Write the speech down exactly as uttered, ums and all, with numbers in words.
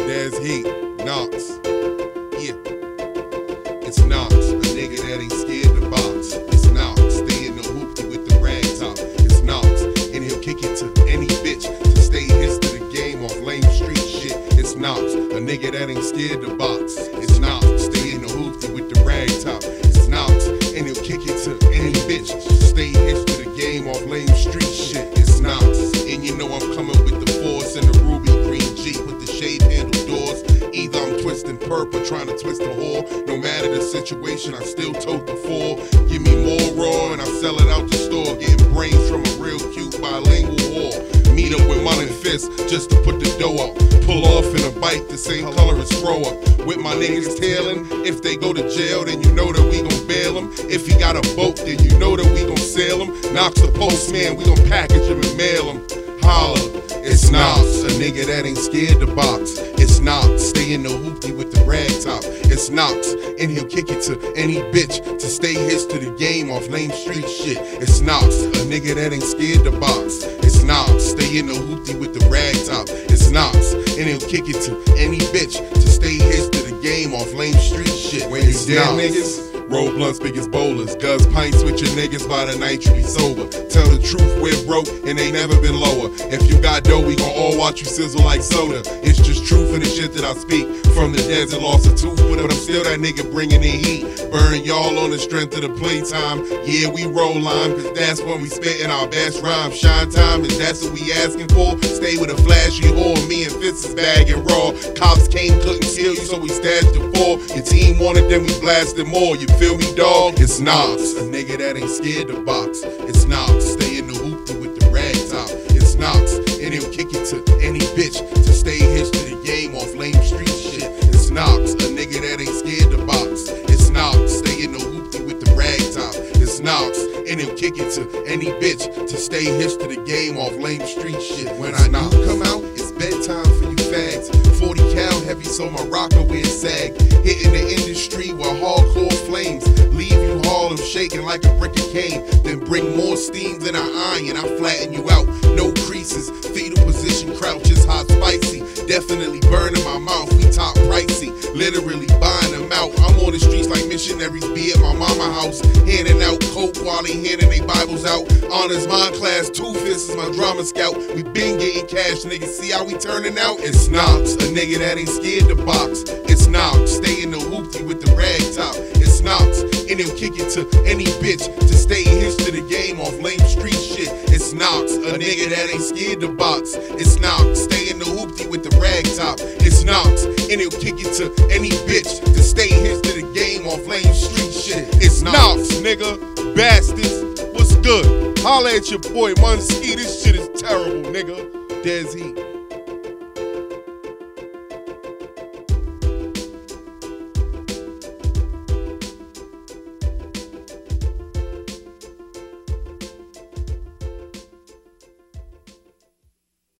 There's heat, Knox. Yeah. It's Knox, a nigga that ain't scared to box. It's Knox, stay in the hoopty with the rag top. It's Knox, and he'll kick it to any bitch to stay his to the game off lame street shit. It's Knox, a nigga that ain't scared to box. It's Knox, stay in the hoopty with the rag top. It's Knox, and he'll kick it to any bitch to stay his to the game off lame street shit. It's Knox, and you know I'm coming with the force and the ruby green Jeep with the shade handle doors. Either I'm twisting perp or trying to twist the whore. No matter the situation, I still tote the four. Give me more raw and I sell it out the store. Getting brains from a real cute bilingual whore. Meet up with one and fist just to put the dough up. Pull off in a bike the same color as throw up. With my niggas tailing, if they go to jail, then you know that we gon' bail them. If he got a boat, then you know that we gon' sail him. Knox the postman, we gon' package him and mail him. Holla, it's Knox, a nigga that ain't scared to box. It's Knox, stay in the hoopty with the rag top. It's Knox, and he'll kick it to any bitch to stay his to the game off lame street shit. It's Knox, a nigga that ain't scared to box. It's Knox, stay in the hoopty with the rag top. It's Knox, and he'll kick it to any bitch to stay his to the game off lame street shit. When you dead niggas, roll blunts big as bowlers. Guz pints with your niggas by the night you be sober. Tell the truth, we're broke and ain't never been lower. If you got dough, we gon' all watch you sizzle like soda. It's just truth for the shit that I speak. From the desert, lost a tooth, but I'm still that nigga bringing in heat. Burn y'all on the strength of the playtime. Yeah, we roll lime, cause that's when we spittin' our best rhyme. Shine time, and that's what we asking for. Stay with a flashy whore, me and Fitz is bagging raw. Cops came, couldn't steal you, so we stashed it for. Your team wanted, then we blasted more. You feel me, dog? It's Knox, a nigga that ain't scared to box. It's Knox, stay in the hoopty with the rag top. It's Knox, and he'll kick it to any bitch to stay his to the game off lame street shit. It's Knox, a nigga that ain't scared to box. It's Knox, stay in the hoopty with the rag top. It's Knox, and he'll kick it to any bitch to stay his to the game off lame street shit. When I Knox come out, it's bedtime for you fags. forty cal heavy, so my rocker wear sag. Hitting the industry with hardcore flames. Leave you Harlem shaking like a brick of cane. Then bring more steam than an iron. I flatten you out, no creases. Fetal position, crouches, hot, spicy. Definitely burning my mouth, we top pricey. Literally buying them out. I'm on the streets like missionaries be at my mama house. Handing out coke while they handing they Bibles out. Honors my class, two fists is my drama scout. We been getting cash, niggas, see how we turning out? It's Knox, a nigga that ain't scared to box. It's Knox, stay in the hoopty with the rag top. It's Knox, and he'll kick it to any bitch to stay his to the game off lame street shit. It's Knox, a nigga that ain't scared to box. It's Knox, stay in the hoopty with the rag top. It's Knox, and he'll kick it to any bitch to stay his to the game off lame street shit. It's Knox, nigga, bastards, what's good? Holla at your boy Munski, this shit is terrible, nigga. There's heat.